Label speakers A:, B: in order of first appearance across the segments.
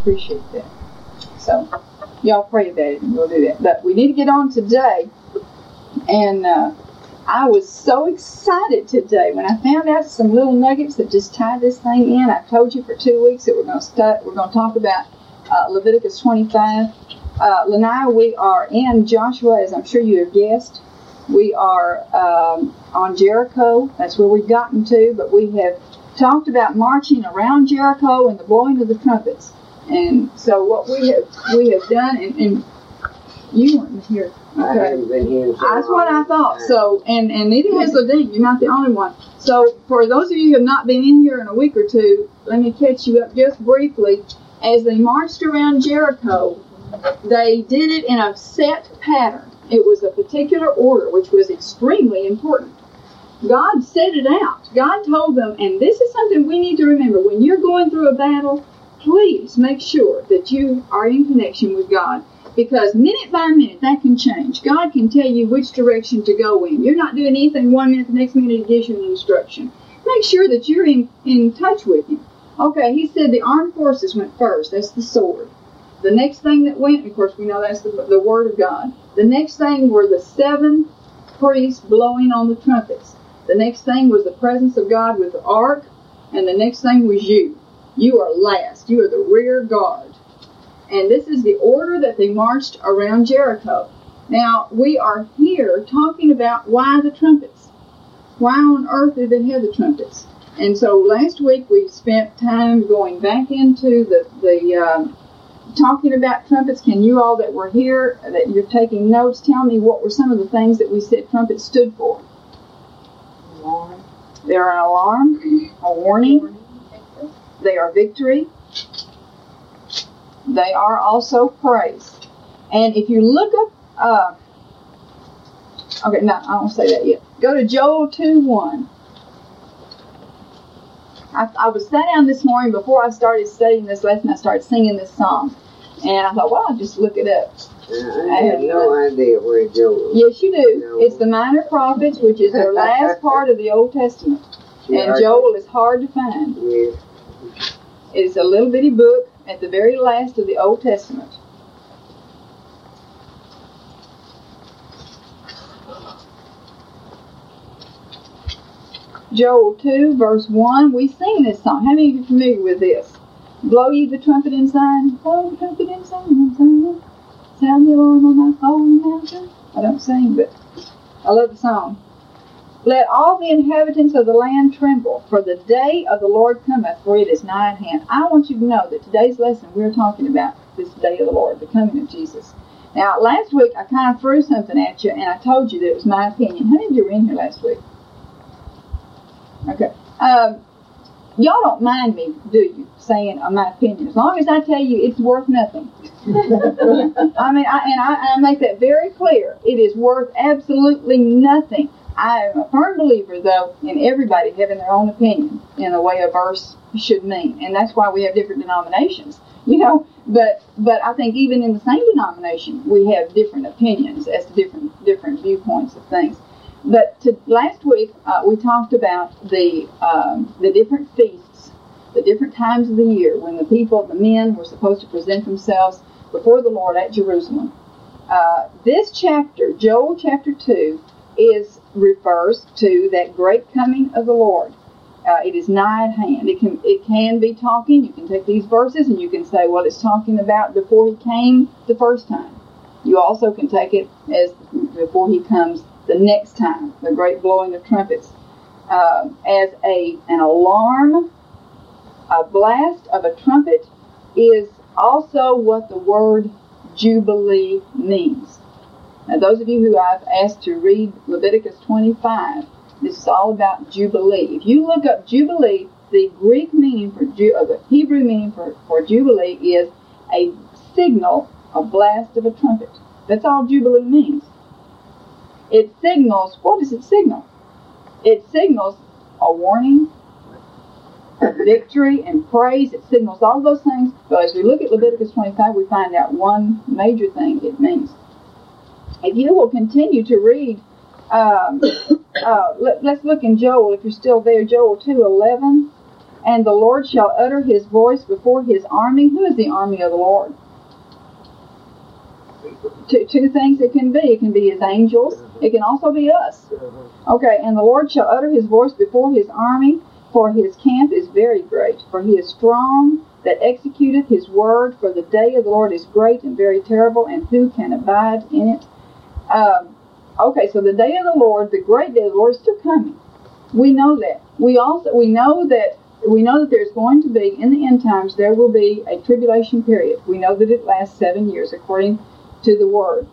A: appreciate that. So, y'all pray about it and we'll do that. But we need to get on today. And I was so excited today when I found out some little nuggets that just tie this thing in. I've told you for 2 weeks that we're going to talk about Leviticus 25. Lanai, we are in Joshua, as I'm sure you have guessed. We are on Jericho. That's where we've gotten to. But we have talked about marching around Jericho and the blowing of the trumpets. And so what we have done, and you weren't here. Okay.
B: I haven't been here.
A: That's what I thought. So, and neither has Ladine. You're not the only one. So, for those of you who have not been in here in a week or two, let me catch you up just briefly. As they marched around Jericho, they did it in a set pattern. It was a particular order, which was extremely important. God set it out. God told them, and this is something we need to remember. When you're going through a battle, please make sure that you are in connection with God. Because minute by minute, that can change. God can tell you which direction to go in. You're not doing anything 1 minute, the next minute He gives you an instruction. Make sure that you're in touch with Him. Okay, He said the armed forces went first. That's the sword. The next thing that went, and of course we know that's the Word of God. The next thing were the 7 priests blowing on the trumpets. The next thing was the presence of God with the ark. And the next thing was you. You are last. You are the rear guard. And this is the order that they marched around Jericho. Now, we are here talking about why the trumpets. Why on earth did they have the trumpets? And so last week we spent time going back into the talking about trumpets. Can you all that were here, that you're taking notes, tell me what were some of the things that we said trumpets stood for?
B: Alarm.
A: They're an alarm, a warning. They are victory. They are also praise. And if you look up, okay, no, I won't say that yet. Go to Joel 2:1. I was sat down this morning before I started studying this lesson. I started singing this song. And I thought, well, I'll just look it up.
B: I have no idea where Joel is.
A: Yes, you do.
B: No.
A: It's the Minor Prophets, which is the last part of the Old Testament. And Joel is hard to find.
B: Yeah.
A: It's a little bitty book at the very last of the Old Testament. Joel 2, verse 1. We sing this song. How many of you are familiar with this? Blow ye the trumpet in Zion. Blow the trumpet in Zion. Sound the alarm on my holy mountain. I don't sing, but I love the song. Let all the inhabitants of the land tremble, for the day of the Lord cometh, for it is nigh at hand. I want you to know that today's lesson we're talking about this day of the Lord, the coming of Jesus. Now, last week I kind of threw something at you, and I told you that it was my opinion. How many of you were in here last week? Okay. Y'all don't mind me, do you, saying my opinion? As long as I tell you it's worth nothing. I mean, I make that very clear. It is worth absolutely nothing. I am a firm believer, though, in everybody having their own opinion in the way a verse should mean. And that's why we have different denominations, you know. But I think even in the same denomination, we have different opinions as to different viewpoints of things. But last week, we talked about the different feasts, the different times of the year when the men were supposed to present themselves before the Lord at Jerusalem. This chapter, Joel chapter 2, refers to that great coming of the Lord. It is nigh at hand. It can be talking. You can take these verses and you can say, well, it's talking about before He came the first time. You also can take it as before He comes the next time, the great blowing of trumpets, as an alarm. A blast of a trumpet is also what the word Jubilee means. Now, those of you who I've asked to read Leviticus 25, this is all about Jubilee. If you look up Jubilee, the Greek meaning the Hebrew meaning for Jubilee is a signal, a blast of a trumpet. That's all Jubilee means. It signals, what does it signal? It signals a warning, a victory, and praise. It signals all those things. But as we look at Leviticus 25, we find out one major thing it means. If you will continue to read, let's look in Joel, if you're still there, Joel 2:11. And the Lord shall utter his voice before his army. Who is the army of the Lord? Two things it can be. It can be his angels. It can also be us. Okay, and the Lord shall utter his voice before his army, for his camp is very great. For he is strong that executeth his word. For the day of the Lord is great and very terrible, and who can abide in it? Okay, so the day of the Lord, the great day of the Lord, is still coming. We know that. We know that there's going to be, in the end times, there will be a tribulation period. We know that it lasts 7 years, according to the Word.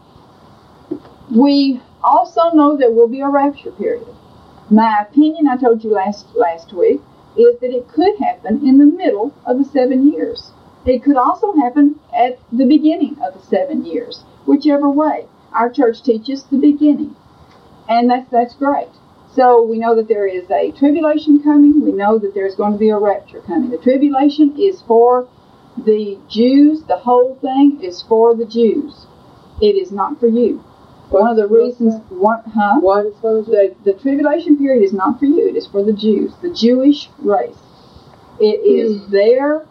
A: We also know there will be a rapture period. My opinion, I told you last week, is that it could happen in the middle of the 7 years. It could also happen at the beginning of the 7 years, whichever way. Our church teaches the beginning, and that's great. So we know that there is a tribulation coming. We know that there's going to be a rapture coming. The tribulation is for the Jews. The whole thing is for the Jews. It is not for you. One of the reasons,
B: What is for
A: the tribulation period is not for you. It is for the Jews, the Jewish race. It is their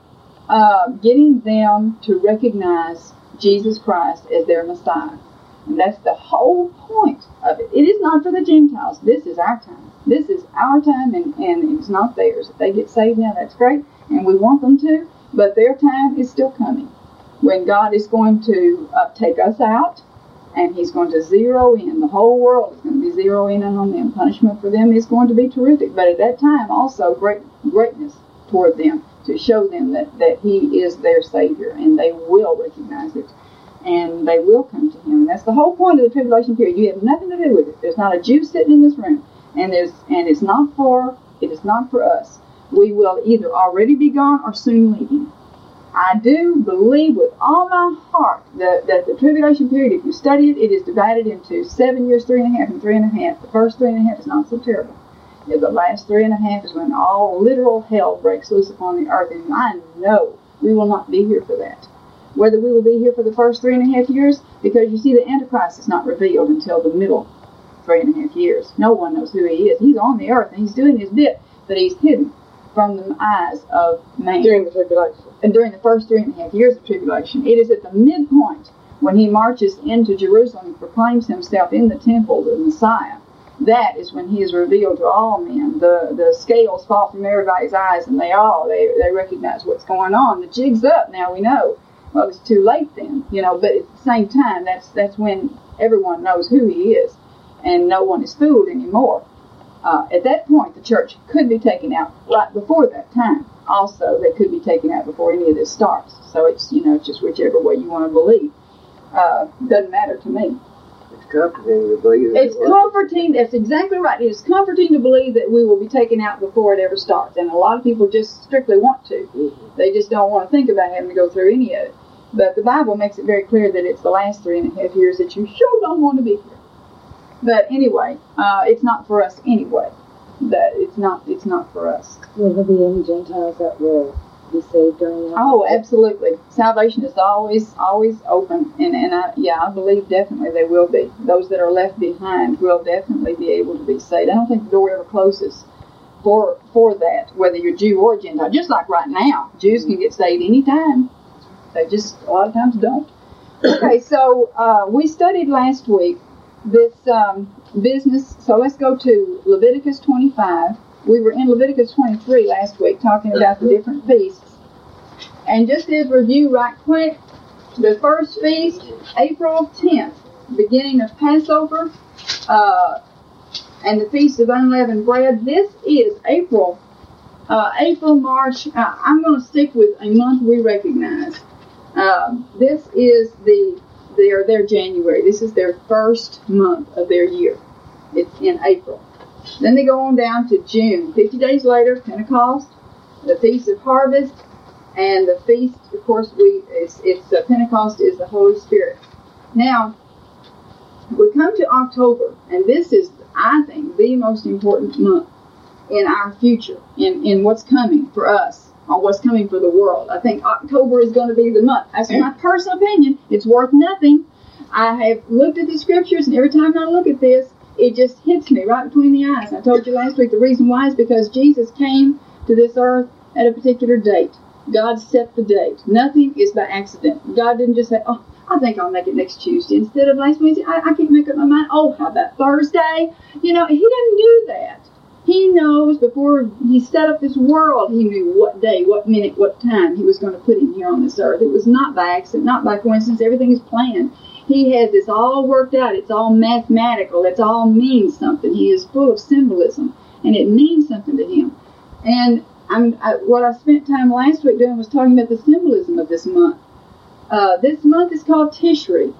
A: getting them to recognize Jesus Christ as their Messiah. And that's the whole point of it. It is not for the Gentiles. This is our time. This is our time, and it's not theirs. If they get saved now, that's great, and we want them to, but their time is still coming when God is going to take us out, and he's going to zero in. The whole world is going to be zeroing in on them. Punishment for them is going to be terrific, but at that time also greatness toward them, to show them that he is their Savior, and they will recognize it. And they will come to him. And that's the whole point of the tribulation period. You have nothing to do with it. There's not a Jew sitting in this room. And it is not for us. We will either already be gone or soon leaving. I do believe with all my heart that the tribulation period, if you study it, it is divided into 7 years, 3.5, and 3.5. The first 3.5 is not so terrible. The last 3.5 is when all literal hell breaks loose upon the earth. And I know we will not be here for that. Whether we will be here for the first 3.5 years, because you see the Antichrist is not revealed until the middle 3.5 years. No one knows who he is. He's on the earth and he's doing his bit, but he's hidden from the eyes of man.
B: During the tribulation.
A: And during the first 3.5 years of tribulation. It is at the midpoint when he marches into Jerusalem and proclaims himself in the temple, the Messiah. That is when he is revealed to all men. The scales fall from everybody's eyes, and they recognize what's going on. The jig's up now, we know. Well, it's too late then, but at the same time, that's when everyone knows who he is, and no one is fooled anymore. At that point, the church could be taken out right before that time. Also, they could be taken out before any of this starts. So it's, just whichever way you want to believe. Doesn't matter to me.
B: It's comforting to believe that.
A: It's comforting. That's exactly right. It is comforting to believe that we will be taken out before it ever starts. And a lot of people just strictly want to.
B: Mm-hmm.
A: They just don't want to think about having to go through any of it. But the Bible makes it very clear that it's the last 3.5 years that you sure don't want to be here. But anyway, it's not for us anyway. That it's not for us.
C: Will there be any Gentiles that will be saved during that?
A: Oh, absolutely. Salvation is always open, and I believe definitely they will be. Those that are left behind will definitely be able to be saved. I don't think the door ever closes for that, whether you're Jew or Gentile. Just like right now, Jews can get saved anytime. They just a lot of times don't. Okay, so we studied last week this business. So let's go to Leviticus 25. We were in Leviticus 23 last week talking about the different feasts. And just as review right quick, the first feast, April 10th, beginning of Passover, and the Feast of Unleavened Bread. This is April, March. I'm going to stick with a month we recognize. This is their January. This is their first month of their year. It's in April. Then they go on down to June. 50 days later, Pentecost, the Feast of Harvest, and the feast. Of course, Pentecost is the Holy Spirit. Now we come to October, and this is, I think, the most important month in our future, in what's coming for us. On what's coming for the world. I think October is going to be the month. That's my personal opinion. It's worth nothing. I have looked at the scriptures, and every time I look at this, it just hits me right between the eyes. I told you last week the reason why is because Jesus came to this earth at a particular date. God set the date. Nothing is by accident. God didn't just say, oh, I think I'll make it next Tuesday instead of last Wednesday. I can't make up my mind. Oh, how about Thursday? You know, he didn't do that. He knows before he set up this world, he knew what day, what minute, what time he was going to put him here on this earth. It was not by accident, not by coincidence. Everything is planned. He has this all worked out. It's all mathematical. It all means something. He is full of symbolism, and it means something to him. And what I spent time last week doing was talking about the symbolism of this month. This month is called Tishri.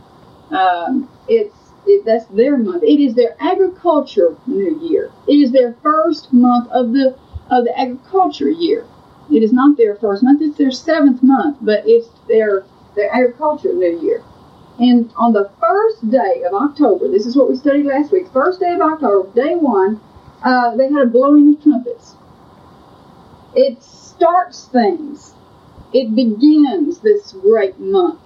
A: That's their month. It is their agriculture new year. It is their first month of the agriculture year. It is not their first month. It's their seventh month, but it's their agriculture new year. And on the first day of October, this is what we studied last week. First day of October, day one, they had a blowing of trumpets. It starts things. It begins this great month.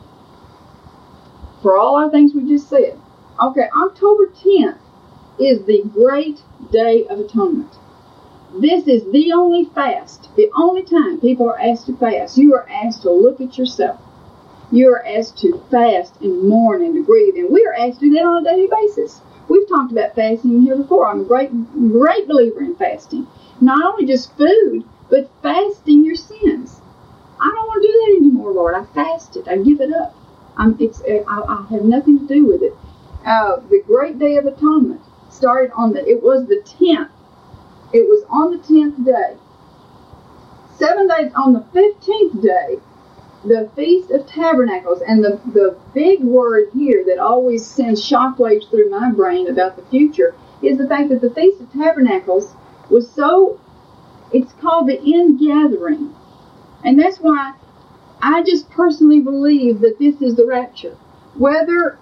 A: For all our things we just said. Okay, October 10th is the Great Day of Atonement. This is the only fast, the only time people are asked to fast. You are asked to look at yourself. You are asked to fast and mourn and to grieve. And we are asked to do that on a daily basis. We've talked about fasting here before. I'm a great believer in fasting. Not only just food, but fasting your sins. I don't want to do that anymore, Lord. I fasted. I give it up. I have nothing to do with it. The Great Day of Atonement started it was the 10th. It was on the 10th day. 7 days on the 15th day, the Feast of Tabernacles. And the big word here that always sends shockwaves through my brain about the future is the fact that the Feast of Tabernacles was it's called the ingathering. And that's why I just personally believe that this is the rapture. Whether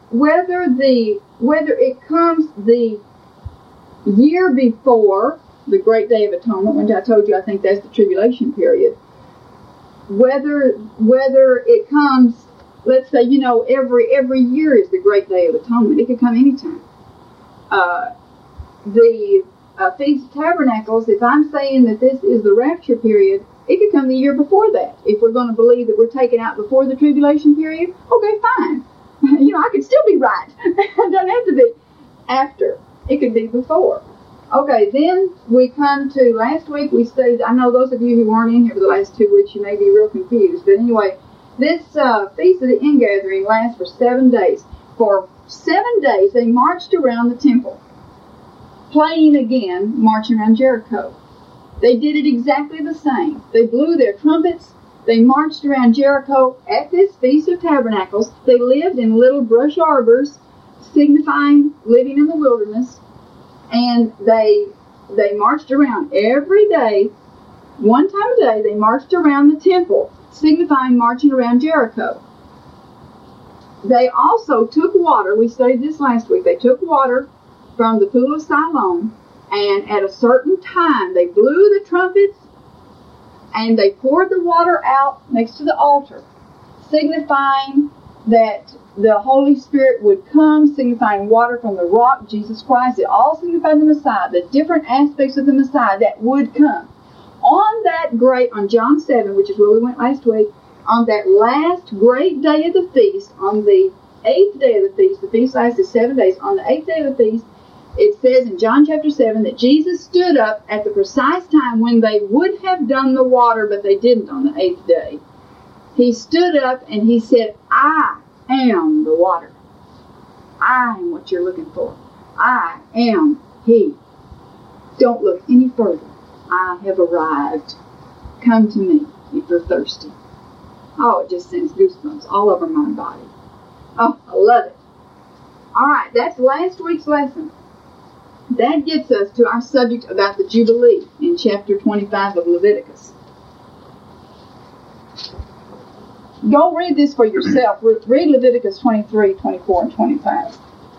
A: it comes the year before the Great Day of Atonement, when I told you I think that's the tribulation period, whether it comes, let's say, every year is the Great Day of Atonement. It could come anytime. The Feast of Tabernacles, if I'm saying that this is the rapture period, it could come the year before that. If we're going to believe that we're taken out before the tribulation period, okay, fine. I could still be right. It doesn't have to be after. It could be before. Okay, then we come to last week we studied, I know those of you who weren't in here for the last 2 weeks, you may be real confused. But anyway, this Feast of the Ingathering lasts for 7 days. For 7 days, they marched around the temple, playing again, marching around Jericho. They did it exactly the same. They blew their trumpets. They marched around Jericho at this Feast of Tabernacles. They lived in little brush arbors, signifying living in the wilderness. And they marched around every day. One time a day, they marched around the temple, signifying marching around Jericho. They also took water. We studied this last week. They took water from the pool of Siloam. And at a certain time, they blew the trumpets and they poured the water out next to the altar, signifying that the Holy Spirit would come, signifying water from the rock, Jesus Christ. It all signified the Messiah, the different aspects of the Messiah that would come. On John 7, which is where we went last week, on that last great day of the feast, on the 8th day of the feast lasted 7 days, on the 8th day of the feast, it says in John chapter 7 that Jesus stood up at the precise time when they would have done the water, but they didn't on the 8th day. He stood up and he said, I am the water. I am what you're looking for. I am He. Don't look any further. I have arrived. Come to me if you're thirsty. Oh, it just sends goosebumps all over my body. Oh, I love it. All right, that's last week's lesson. That gets us to our subject about the Jubilee in chapter 25 of Leviticus. Go read this for yourself. Read Leviticus 23, 24, and 25.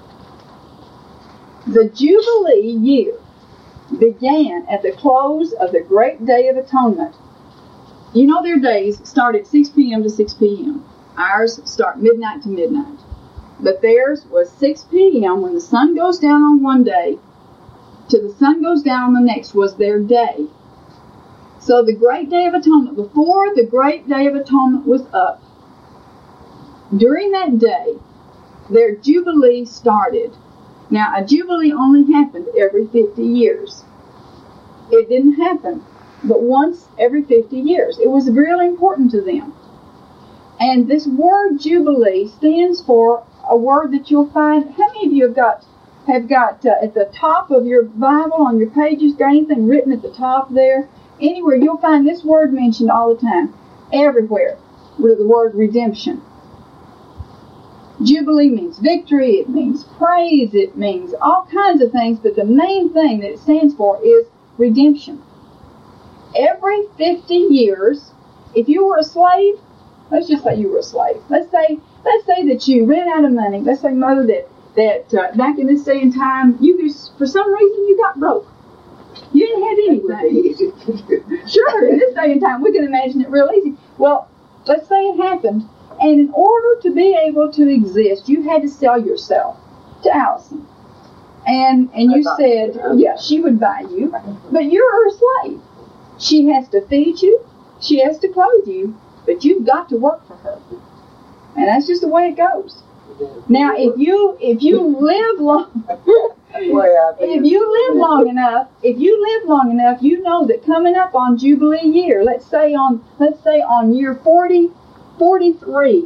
A: The Jubilee year began at the close of the Great Day of Atonement. You know their days start at 6 p.m. to 6 p.m. Ours start midnight to midnight. But theirs was 6 p.m. when the sun goes down on one day to the sun goes down on the next was their day. So the Great Day of Atonement, before the Great Day of Atonement was up, during that day, their Jubilee started. Now, a Jubilee only happened every 50 years. It didn't happen but once every 50 years. It was really important to them. And this word Jubilee stands for a word that you'll find. How many of you have got at the top of your Bible, on your pages, got anything written at the top there? Anywhere, you'll find this word mentioned all the time. Everywhere. With the word redemption. Jubilee means victory, it means praise, it means all kinds of things, but the main thing that it stands for is redemption. Every 50 years, if you were a slave, let's just say you were a slave. Let's say that you ran out of money. Let's say, Mother, that back in this day and time, you just, for some reason, you got broke. You didn't have anything. Sure, in this day and time, we can imagine it real easy. Well, let's say it happened. And in order to be able to exist, you had to sell yourself to Allison. And you said, yeah, she would buy you, but you're her slave. She has to feed you, she has to clothe you, but you've got to work for her. And that's just the way it goes. Now, if you live long, if you live long enough, you know that coming up on Jubilee year, let's say on year 43,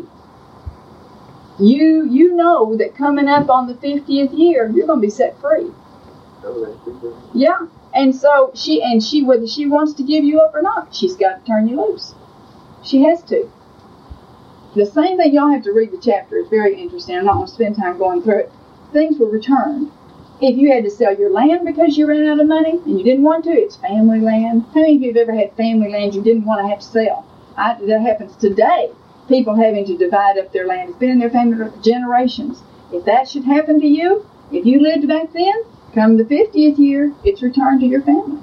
A: you know that coming up on the 50th year, you're going to be set free. Yeah, and so she whether she wants to give you up or not, she's got to turn you loose. She has to. The same thing, y'all have to read the chapter. It's very interesting. I'm not going to spend time going through it. Things were returned. If you had to sell your land because you ran out of money and you didn't want to, it's family land. How many of you have ever had family land you didn't want to have to sell? That happens today. People having to divide up their land. It's been in their family for generations. If that should happen to you, if you lived back then, come the 50th year, it's returned to your family.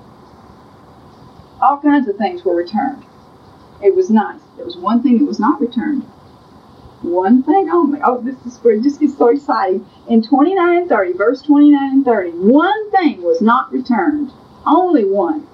A: All kinds of things were returned. It was nice. There was one thing that was not returned. One thing only. Oh, this is where it just gets so exciting. In 29 and 30, verse 29 and 30, one thing was not returned. Only one.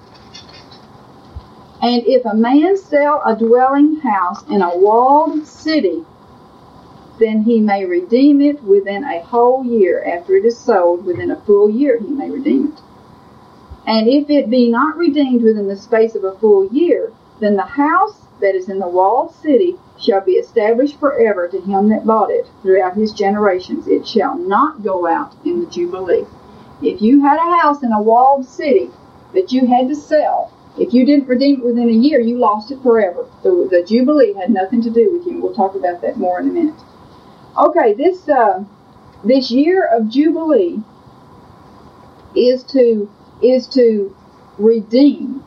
A: And if a man sell a dwelling house in a walled city, then he may redeem it within a whole year. After it is sold, within a full year he may redeem it. And if it be not redeemed within the space of a full year, then the house that is in the walled city shall be established forever to him that bought it throughout his generations. It shall not go out in the Jubilee. If you had a house in a walled city that you had to sell, if you didn't redeem it within a year, you lost it forever. The Jubilee had nothing to do with you. We'll talk about that more in a minute. Okay, this year of Jubilee is to redeem.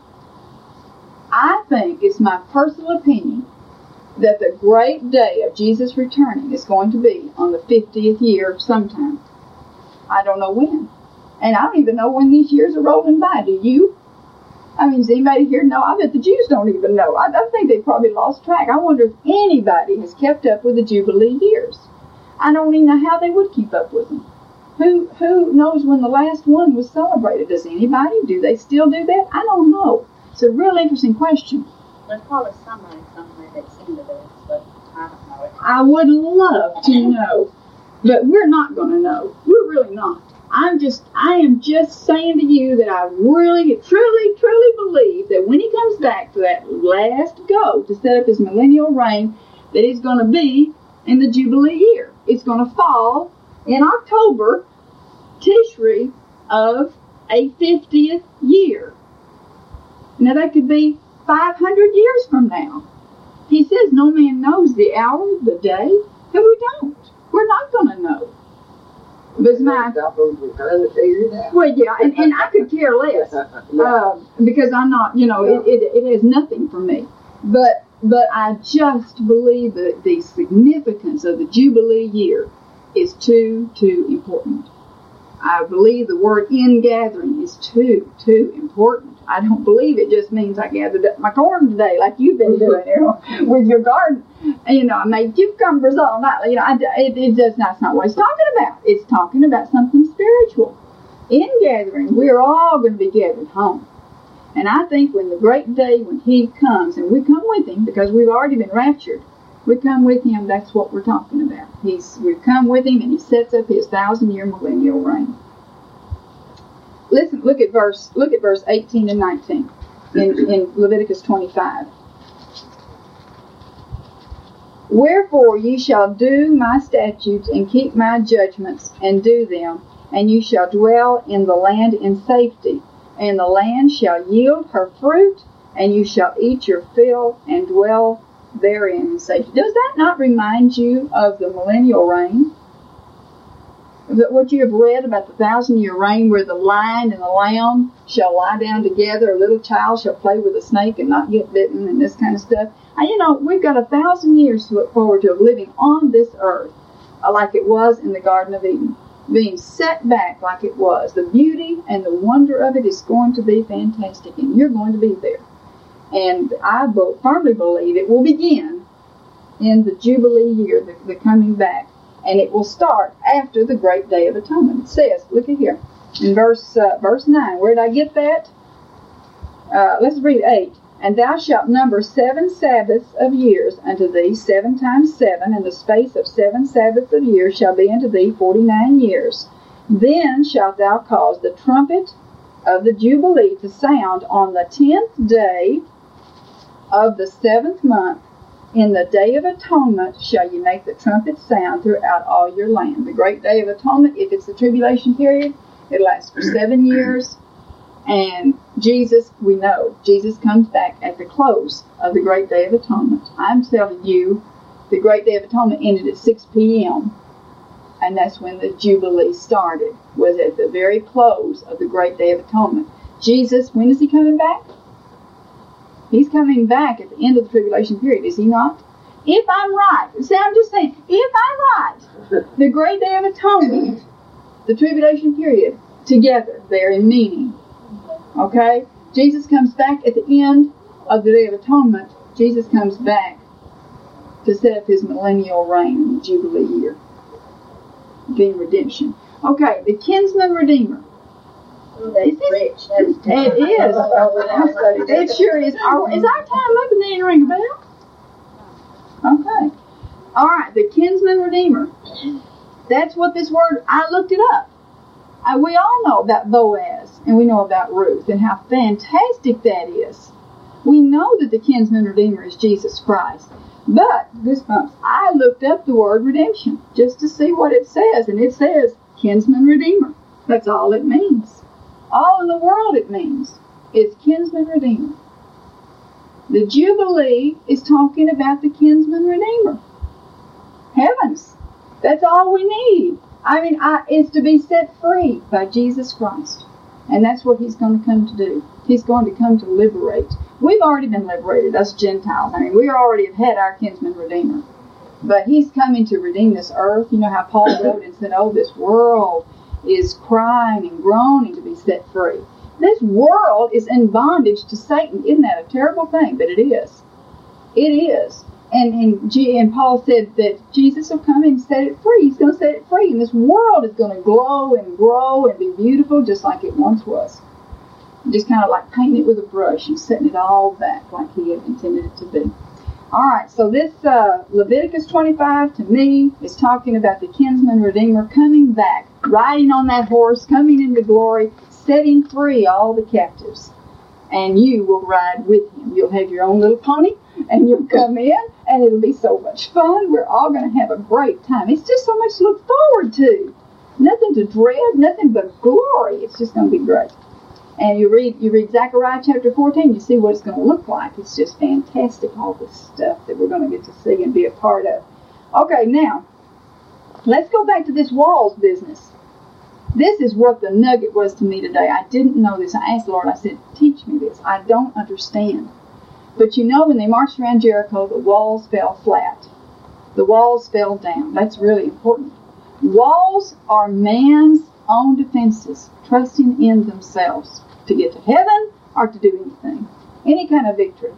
A: I think, it's my personal opinion, that the great day of Jesus returning is going to be on the 50th year sometime. I don't know when. And I don't even know when these years are rolling by. Do you? I mean, does anybody here know? I bet the Jews don't even know. I think they probably lost track. I wonder if anybody has kept up with the Jubilee years. I don't even know how they would keep up with them. Who knows when the last one was celebrated? Does anybody? Do they still do that? I don't know. It's a real interesting question.
C: There's probably somebody somewhere that's into this, but I don't know it.
A: I would love to know, but we're not going to know. We're really not. I am just saying to you that I really, truly, truly believe that when he comes back for that last go to set up his millennial reign, that he's going to be in the Jubilee year. It's going to fall in October, Tishri, of a 50th year. Now that could be 500 years from now. He says no man knows the hour, the day, and we don't. We're not going to know. But well, yeah, and I could care less because I'm not, it has nothing for me. But I just believe that the significance of the Jubilee year is too important. I believe the word ingathering is too important. I don't believe it just means I gathered up my corn today, like you've been doing with your garden. And, I made cucumbers all night. That's not what it's talking about. It's talking about something spiritual. In gathering, we're all going to be gathered home. And I think when the great day when he comes, and we come with him because we've already been raptured, we come with him, that's what we're talking about. We've come with him and he sets up his 1,000-year millennial reign. Listen, look at verse 18 and 19 in Leviticus 25. Wherefore ye shall do my statutes and keep my judgments and do them, and you shall dwell in the land in safety, and the land shall yield her fruit, and you shall eat your fill and dwell therein in safety. Does that not remind you of the millennial reign? What you have read about the 1,000-year reign, where the lion and the lamb shall lie down together, a little child shall play with a snake and not get bitten, and this kind of stuff. And we've got 1,000 years to look forward to of living on this earth like it was in the Garden of Eden, being set back like it was. The beauty and the wonder of it is going to be fantastic, and you're going to be there. And I firmly believe it will begin in the Jubilee year, the coming back. And it will start after the Great Day of Atonement. It says, look at here, in verse 9. Where did I get that? Let's read 8. And thou shalt number 7 Sabbaths of years unto thee, 7 times 7, and the space of 7 Sabbaths of years shall be unto thee 49 years. Then shalt thou cause the trumpet of the Jubilee to sound on the 10th day of the 7th month. In the Day of Atonement shall you make the trumpet sound throughout all your land. The Great Day of Atonement, if it's the tribulation period, it lasts for 7 years. And Jesus, we know, Jesus comes back at the close of the Great Day of Atonement. I'm telling you, the Great Day of Atonement ended at 6 p.m. And that's when the Jubilee started, was at the very close of the Great Day of Atonement. Jesus, when is he coming back? He's coming back at the end of the tribulation period, is he not? If I'm right, see, I'm just saying, if I'm right, the Great Day of Atonement, the tribulation period, together, they're in meaning. Okay? Jesus comes back at the end of the Day of Atonement. Jesus comes back to set up his millennial reign in the Jubilee year, being redemption. Okay, the kinsman redeemer. It is. It sure is. Is our time up and they didn't ring a bell? Okay. All right, the kinsman redeemer. That's what this word, I looked it up. We all know about Boaz, and we know about Ruth, and how fantastic that is. We know that the kinsman redeemer is Jesus Christ. But, goosebumps, I looked up the word redemption just to see what it says, and it says kinsman redeemer. That's all it means. All in the world it means is kinsman redeemer. The Jubilee is talking about the kinsman redeemer. Heavens, that's all we need. It's to be set free by Jesus Christ. And that's what he's going to come to do. He's going to come to liberate. We've already been liberated, us Gentiles. We already have had our kinsman redeemer. But he's coming to redeem this earth. You know how Paul wrote and said, this world is crying and groaning to be set free. This world is in bondage to Satan. Isn't that a terrible thing? But it is. It is. And Paul said that Jesus will come and set it free. He's going to set it free. And this world is going to glow and grow and be beautiful just like it once was. Just kind of like painting it with a brush and setting it all back like he had intended it to be. All right, so this Leviticus 25 to me is talking about the kinsman redeemer coming back, riding on that horse, coming into glory, setting free all the captives. And you will ride with him. You'll have your own little pony, and you'll come in, and it'll be so much fun. We're all going to have a great time. It's just so much to look forward to. Nothing to dread, nothing but glory. It's just going to be great. And you read Zechariah chapter 14, you see what it's going to look like. It's just fantastic, all this stuff that we're going to get to see and be a part of. Okay, now, let's go back to this walls business. This is what the nugget was to me today. I didn't know this. I asked the Lord, I said, teach me this. I don't understand. But when they marched around Jericho, the walls fell flat. The walls fell down. That's really important. Walls are man's own defenses, trusting in themselves to get to heaven or to do anything. Any kind of victory.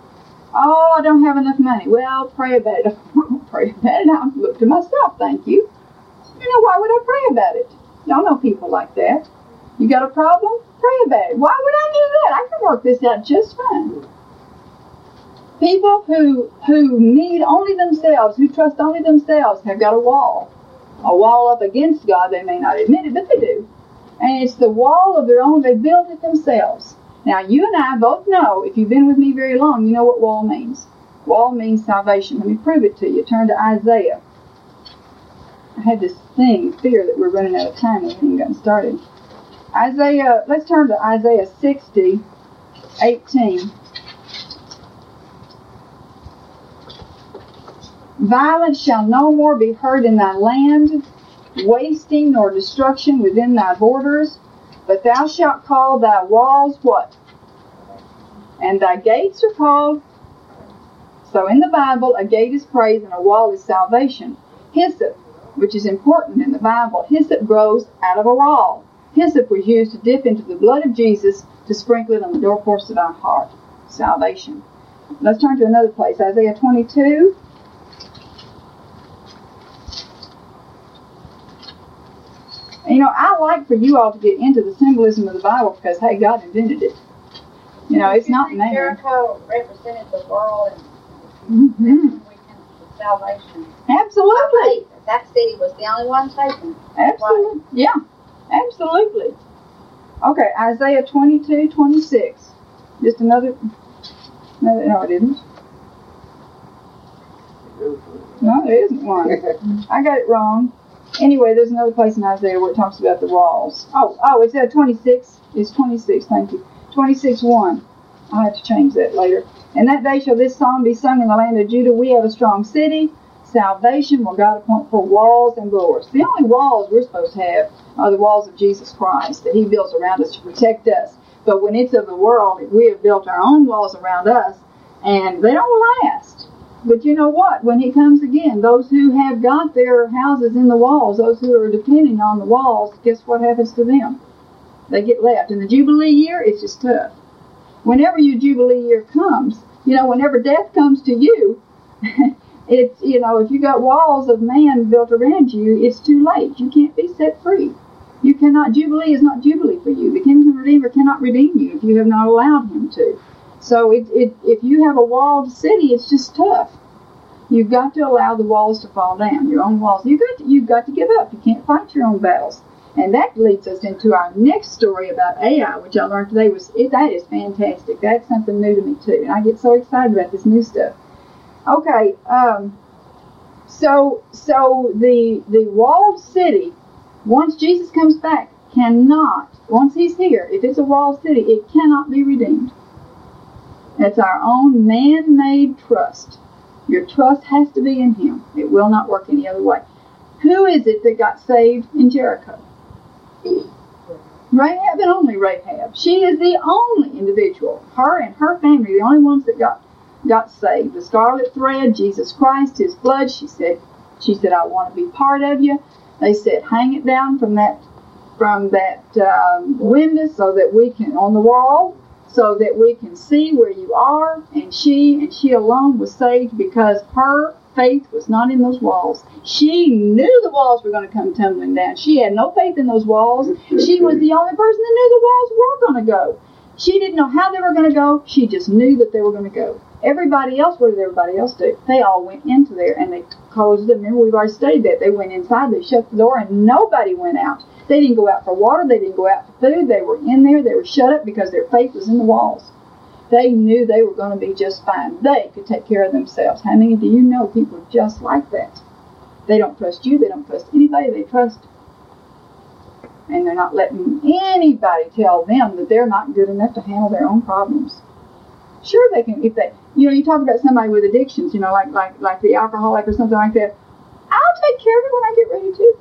A: Oh, I don't have enough money. Well, pray about it. I won't pray about it. I'll look to myself, thank you. Why would I pray about it? Y'all know people like that. You got a problem? pray about it. Why would I do that? I can work this out just fine. People who need only themselves, who trust only themselves, have got a wall up against God. They may not admit it, but they do. And it's the wall of their own. They built it themselves. Now, you and I both know, if you've been with me very long, you know what wall means. Wall means salvation. Let me prove it to you. Turn to Isaiah. I had this fear that we're running out of time. We haven't gotten started. Isaiah, let's turn to Isaiah 60:18. Violence shall no more be heard in thy land, wasting nor destruction within thy borders, but thou shalt call thy walls what? And thy gates are called. So in the Bible, a gate is praise and a wall is salvation. Hyssop, which is important in the Bible, hyssop grows out of a wall. Hyssop was used to dip into the blood of Jesus to sprinkle it on the doorpost of our heart. Salvation. Let's turn to another place, Isaiah 22. You know, I like for you all to get into the symbolism of the Bible because, hey, God invented it. You know, it's not man.
D: Jericho represented the world
A: Mm-hmm.
D: salvation.
A: Absolutely.
D: That city was the only one taken.
A: Absolutely. Yeah. Absolutely. Okay, Isaiah 22:26. Just another. No, it isn't. No, there isn't one. I got it wrong. Anyway, there's another place in Isaiah where it talks about the walls. Oh, it's at 26. It's 26, thank you. 26:1. I'll have to change that later. And that day shall this song be sung in the land of Judah. We have a strong city. Salvation will God appoint for walls and bulwarks. The only walls we're supposed to have are the walls of Jesus Christ that He builds around us to protect us. But when it's of the world, we have built our own walls around us, and they don't last. But you know what? When He comes again, those who have got their houses in the walls, those who are depending on the walls, guess what happens to them? They get left. In the Jubilee year, it's just tough. Whenever your Jubilee year comes, you know, whenever death comes to you, it's, you know, if you got walls of man built around you, it's too late. You can't be set free. You cannot, Jubilee is not Jubilee for you. The kinsman redeemer cannot redeem you if you have not allowed Him to. So if you have a walled city, it's just tough. You've got to allow the walls to fall down, your own walls. You've got to give up. You can't fight your own battles. And that leads us into our next story about Ai, which I learned today. That is fantastic. That's something new to me too. And I get so excited about this new stuff. Okay, so the walled city, once Jesus comes back, cannot, once He's here, if it's a walled city, it cannot be redeemed. It's our own man-made trust. Your trust has to be in Him. It will not work any other way. Who is it that got saved in Jericho? Rahab, and only Rahab. She is the only individual. Her and her family, the only ones that got saved. The scarlet thread, Jesus Christ, His blood. She said, I want to be part of you. They said, hang it down from that window so that we can, on the wall, so that we can see where you are. And she alone was saved because her faith was not in those walls. She knew the walls were going to come tumbling down. She had no faith in those walls. She was the only person that knew the walls were going to go. She didn't know how they were going to go. She just knew that they were going to go. Everybody else, what did everybody else do? They all went into there and they closed it. Remember, we've already studied that. They went inside, they shut the door, and nobody went out. They didn't go out for water. They didn't go out for food. They were in there. They were shut up because their faith was in the walls. They knew they were going to be just fine. They could take care of themselves. How many do you know people just like that? They don't trust you. They don't trust anybody they trust. And they're not letting anybody tell them that they're not good enough to handle their own problems. Sure, they can, if they, you talk about somebody with addictions, like the alcoholic or something like that. I'll take care of it when I get ready to.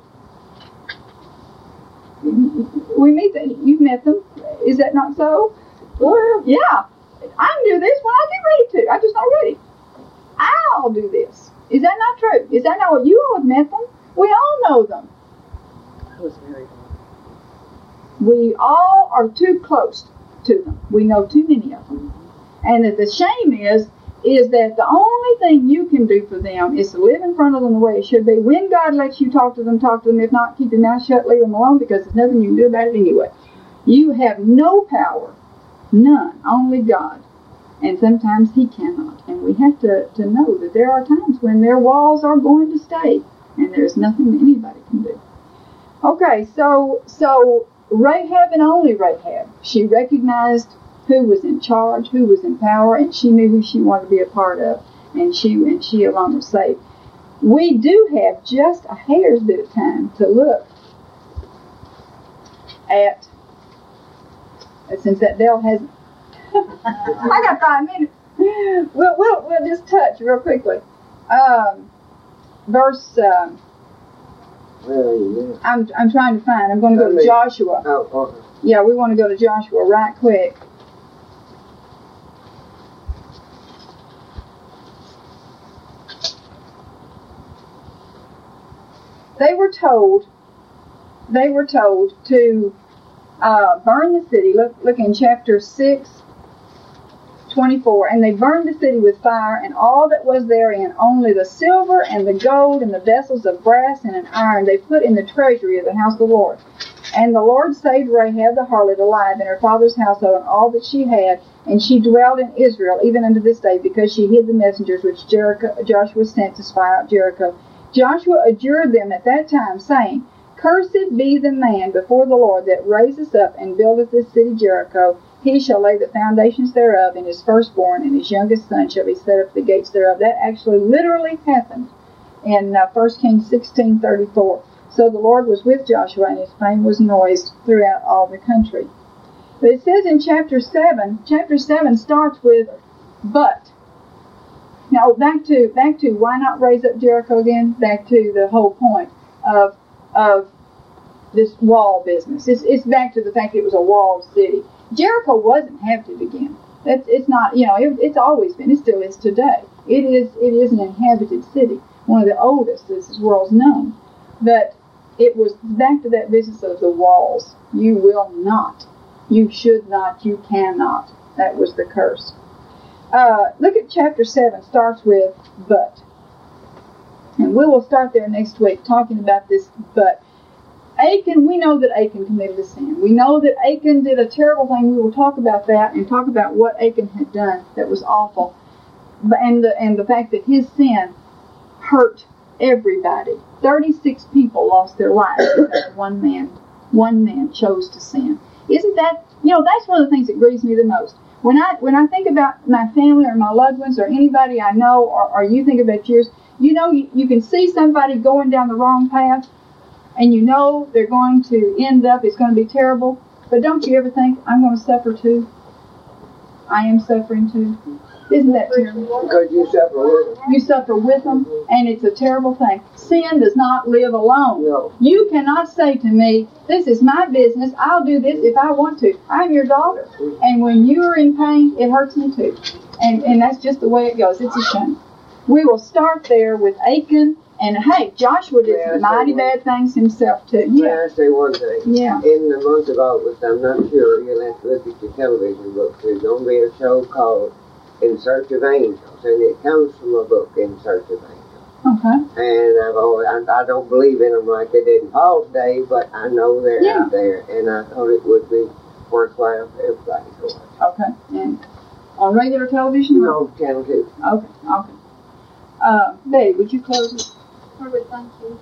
A: We meet them. You've met them. Is that not so? Well, yeah. I can do this when I get ready to. I'm just not ready. I'll do this. Is that not true? Is that not what you all have met them? We all know them.
C: I was married.
A: We all are too close to them. We know too many of them. And the shame is that the only thing you can do for them is to live in front of them the way it should be. When God lets you talk to them, talk to them. If not, keep your mouth shut, leave them alone, because there's nothing you can do about it anyway. You have no power. None. Only God. And sometimes He cannot. And we have to know that there are times when their walls are going to stay. And there's nothing that anybody can do. Okay, so Rahab and only Rahab, she recognized who was in charge, who was in power, and she knew who she wanted to be a part of. And she alone was saved. We do have just a hair's bit of time to look at, since that Dale hasn't, I got 5 minutes. We'll just touch real quickly. Verse, I'm trying to find, I'm going to go to Joshua.
B: Oh, okay.
A: Yeah, we want to go to Joshua right quick. They were told to burn the city. Look in chapter 6:24. And they burned the city with fire, and all that was therein, only the silver and the gold and the vessels of brass and iron they put in the treasury of the house of the Lord. And the Lord saved Rahab the harlot alive in her father's household and all that she had, and she dwelled in Israel even unto this day, because she hid the messengers which Joshua sent to spy out Jericho. Joshua adjured them at that time, saying, Cursed be the man before the Lord that raiseth up and buildeth this city Jericho. He shall lay the foundations thereof, and his firstborn and his youngest son shall be set up the gates thereof. That actually literally happened in 1 Kings 16:34. So the Lord was with Joshua, and his fame was noised throughout all the country. But it says in chapter 7 starts with but. Now back to why not raise up Jericho again? Back to the whole point of this wall business. It's back to the fact that it was a walled city. Jericho wasn't inhabited again. It's not, it's always been. It still is today. It is an inhabited city, one of the oldest this world's known. But it was back to that business of the walls. You will not. You should not. You cannot. That was the curse. Look at chapter 7. Starts with but. And we will start there next week talking about this but. Achan, we know that Achan committed a sin. We know that Achan did a terrible thing. We will talk about that and talk about what Achan had done that was awful. And the fact that his sin hurt everybody. 36 people lost their lives because one man chose to sin. Isn't that, that's one of the things that grieves me the most. When I think about my family or my loved ones or anybody I know, or you think about yours, you can see somebody going down the wrong path, and they're going to end up, it's going to be terrible. But don't you ever think, I'm going to suffer too? I am suffering too. Isn't that terrible?
B: Because you suffer with them.
A: You suffer with them, and it's a terrible thing. Sin does not live alone.
B: No.
A: You cannot say to me, this is my business, I'll do this if I want to. I'm your daughter. And when you are in pain, it hurts me too. And that's just the way it goes. It's a shame. We will start there with Achan. And hey, Joshua did some mighty bad things himself too.
B: May I say one thing?
A: Yeah.
B: In the month of August, I'm not sure, you'll have to look at your television books. There's going to be a show called In Search of Angels, and it comes from a book, In Search of Angels.
A: Okay.
B: And I don't believe in them like they did in Paul's day, but I know they're out there, and I thought it would be worthwhile for everybody to watch.
A: Okay. And on regular television?
B: No, Channel 2.
A: Okay. Betty, would you close it?
D: Lord, we thank you